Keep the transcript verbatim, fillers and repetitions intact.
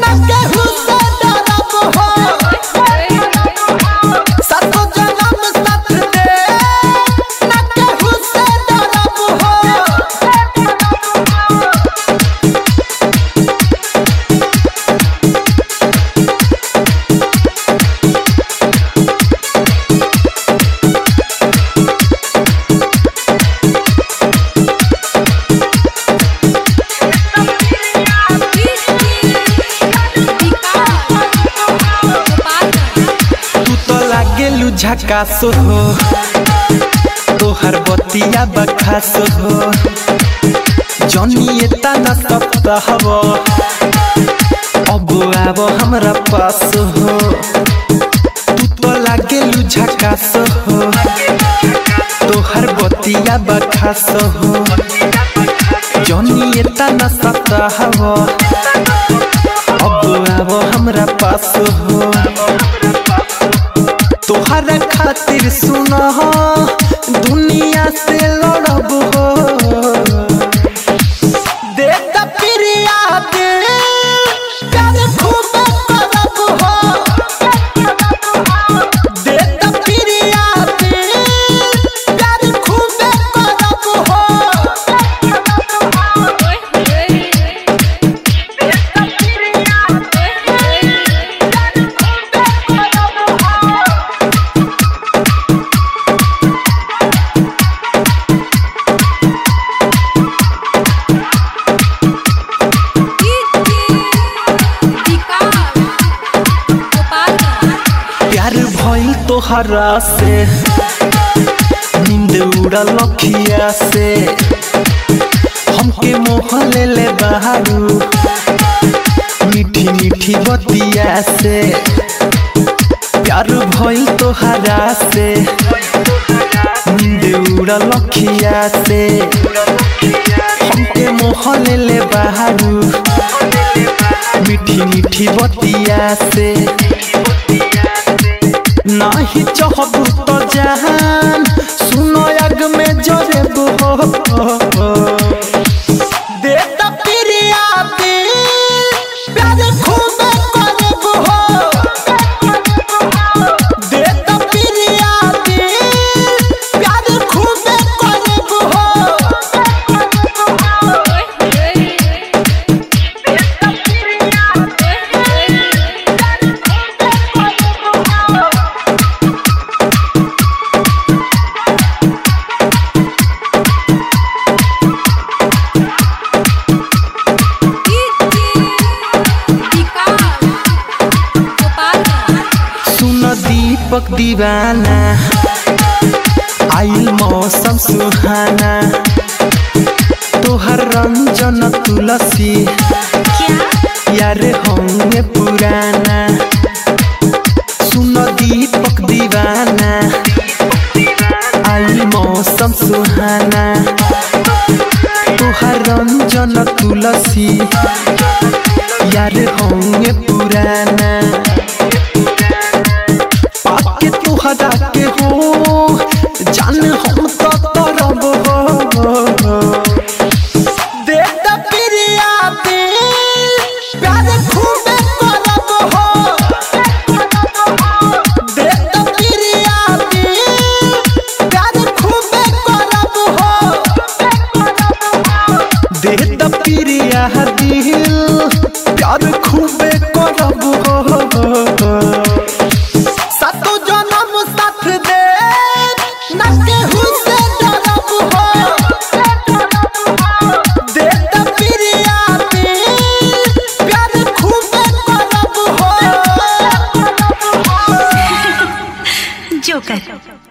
ना केहू से डरब हो सातो जन्म साथ दे ना केहू से डरब हो झकास हो तोहर बतिया बखास हो जनिए तना सप्ताह अब आब हमरा पास हो तू तो लागेलू झकास हो तोहर बतिया बखास हो जनिए तना सप्ताह अब आब हमरा पास हो तोहरा खातिर सुना दुनिया से लड़ब हो दे द प्रिया दे प्यार खूब करब हो दे द प्रिया दे प्यार खूब करब हो तोहरा से नींद उड़ल अखिया से हमके मोह ले ले बहारू मीठी मीठी बतिया से प्यार भइल तोहरा से नींद उड़ल अखिया से हमके मोह ले ले बहारू मीठी मीठी बतिया से नाही चाहबू तो जहान सुनो अग में जरेब हो दे द प्रिया दिल प्यार खूब करब हो दे द प्रिया दिल प्यार खूब करब हो दीपक दीवाना आइल मौसम सुहाना तोहर रंजन तुलसी यार होंगे पुराना सुन दीपक दीवाना आइल मौसम सुहाना तोहर रंजन तुलसी यार होंगे पुराना तुहरा के हो जान हम तो तरब हो दे द प्रिया दिल प्यार खूब करब हो दे द प्रिया दिल प्यार खूब करब हो दे द प्रिया दिल प्यार खूब करब हो जोकर।